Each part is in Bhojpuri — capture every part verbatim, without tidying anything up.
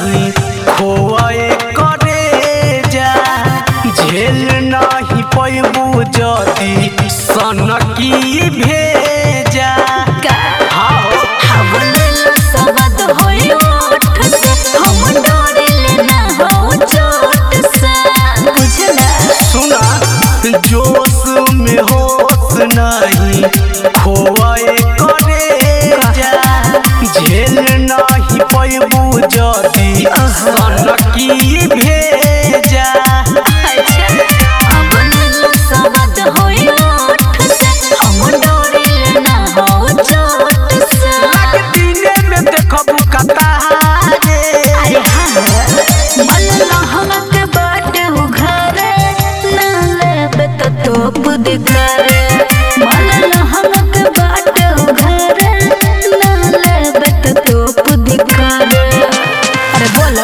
नहीं खोए करे जा झेल नहीं पैबू जदी सनकी भेजा हाँ सबद होई ओठ से हम डरे ना हो चोट से बुझला सुना जोश में होश नहीं खोए करे जा झेल नहीं पैबू जदी सनकी भेजा सबद होई ओठ से हम डरे ना हो चोट से दिने में देखबू कतारे अरे हाँ मन हमक बाटे उघारे ना लेबे तो तोप दिखारे मन हमक बाटे उघारे ना लेबे तो तोप दिखारे अरे बोलो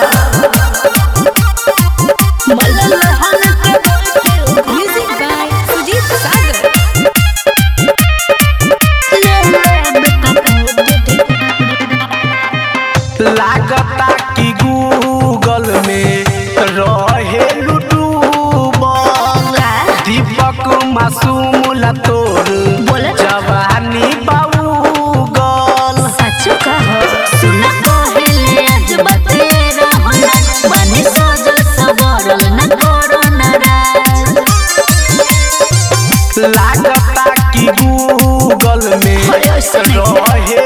मन हमक बाटे म्यूजिक बाय सुजीत सागर लागता कि गूगल में रहे डूबल दीपक मासूम ला तोर जवानी बाऊगल सच कहो सुना पहले आज बतेरा होला बने सजल सवरल न करो नाराज लागता कि गूगल में रहे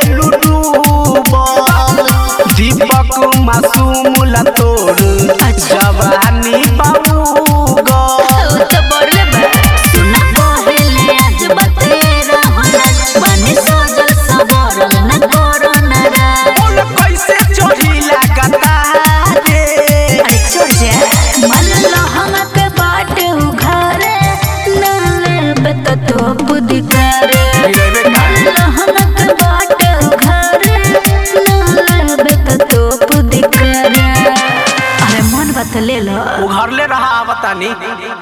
डूबल दीपक मासूम ला तोर जवानी बाऊगल तो बड़े बा सुना पहले आज बतेरा होला बने सजल सवरल न करो नाराज बोल कैसे चोरी लागता रे अरे छोड़ जा मन लहंगा के बाट उघारे ना लेबे तो तोप दिखारे मन लहंगा के बाट उघारे ना लेबे तो तोप दिखारे अरे मन बात ले लो उघरले रहा बतानी।